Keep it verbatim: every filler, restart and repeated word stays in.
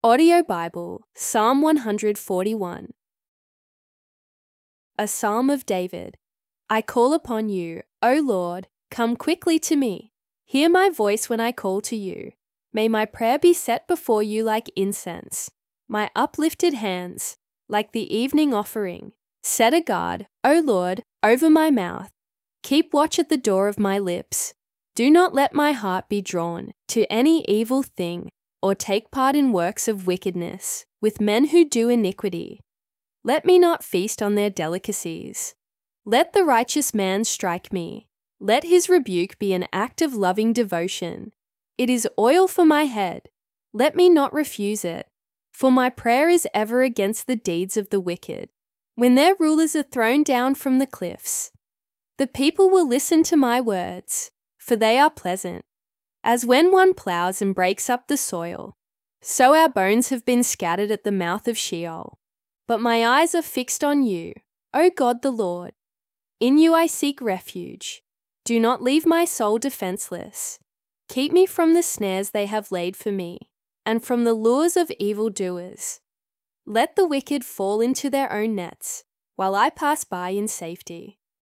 Audio Bible, Psalm one forty-one. A Psalm of David. I call upon you, O Lord, come quickly to me. Hear my voice when I call to you. May my prayer be set before you like incense, my uplifted hands, like the evening offering. Set a guard, O Lord, over my mouth. Keep watch at the door of my lips. Do not let my heart be drawn to any evil thing, or take part in works of wickedness, with men who do iniquity. Let me not feast on their delicacies. Let the righteous man strike me. Let his rebuke be an act of loving devotion. It is oil for my head. Let me not refuse it. For my prayer is ever against the deeds of the wicked, when their rulers are thrown down from the cliffs. The people will listen to my words, for they are pleasant. As when one ploughs and breaks up the soil, so our bones have been scattered at the mouth of Sheol. But my eyes are fixed on you, O God the Lord. In you I seek refuge. Do not leave my soul defenseless. Keep me from the snares they have laid for me, and from the lures of evildoers. Let the wicked fall into their own nets, while I pass by in safety.